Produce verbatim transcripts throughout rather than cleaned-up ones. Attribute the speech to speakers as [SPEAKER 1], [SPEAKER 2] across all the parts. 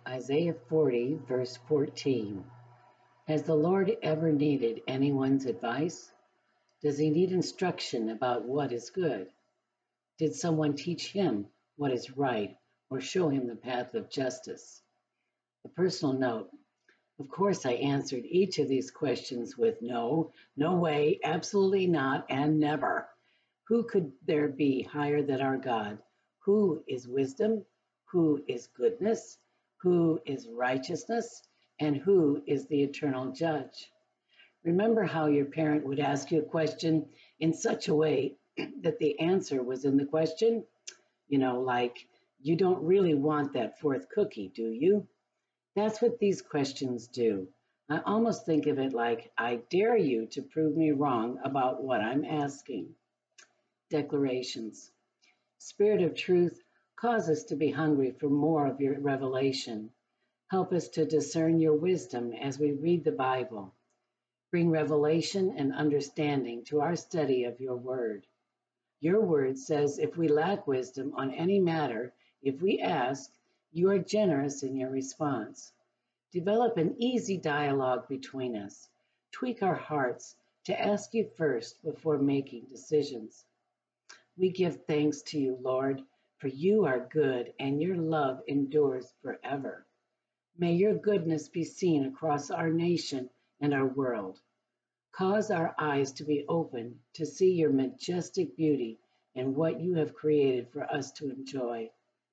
[SPEAKER 1] Isaiah forty, verse fourteen. Has the Lord ever needed anyone's advice? Does he need instruction about what is good? Did someone teach him what is right or show him the path of justice? A personal note. Of course, I answered each of these questions with no, no way, absolutely not, and never. Who could there be higher than our God? Who is wisdom? Who is goodness? Who is righteousness? And who is the eternal judge? Remember how your parent would ask you a question in such a way that the answer was in the question? You know, like, you don't really want that fourth cookie, do you? That's what these questions do. I almost think of it like, I dare you to prove me wrong about what I'm asking. Declarations. Spirit of truth, cause us to be hungry for more of your revelation. Help us to discern your wisdom as we read the Bible. Bring revelation and understanding to our study of your word. Your word says if we lack wisdom on any matter, if we ask, you are generous in your response. Develop an easy dialogue between us. Tweak our hearts to ask you first before making decisions. We give thanks to you, Lord, for you are good and your love endures forever. May your goodness be seen across our nation and our world. Cause our eyes to be open to see your majestic beauty and what you have created for us to enjoy.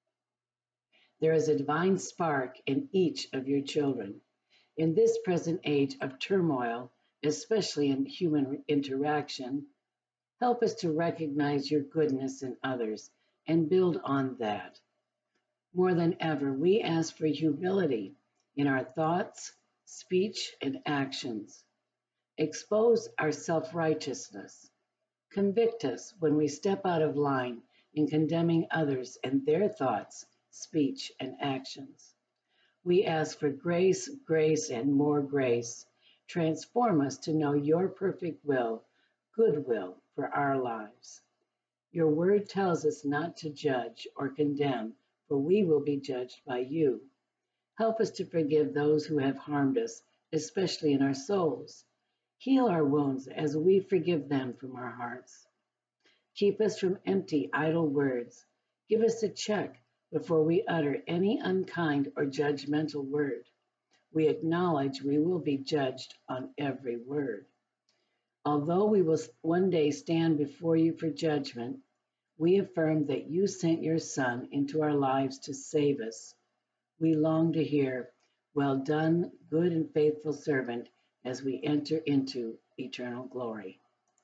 [SPEAKER 1] There is a divine spark in each of your children. In this present age of turmoil, especially in human interaction, help us to recognize your goodness in others and build on that. More than ever, we ask for humility in our thoughts, speech, and actions. Expose our self-righteousness. Convict us when we step out of line in condemning others and their thoughts, speech, and actions. We ask for grace, grace, and more grace. Transform us to know your perfect will, good will for our lives. Your word tells us not to judge or condemn, for we will be judged by you. Help us to forgive those who have harmed us, especially in our souls. Heal our wounds as we forgive them from our hearts. Keep us from empty, idle words. Give us a check before we utter any unkind or judgmental word. We acknowledge we will be judged on every word. Although we will one day stand before you for judgment, we affirm that you sent your Son into our lives to save us. We long to hear, well done, good and faithful servant, as we enter into eternal glory.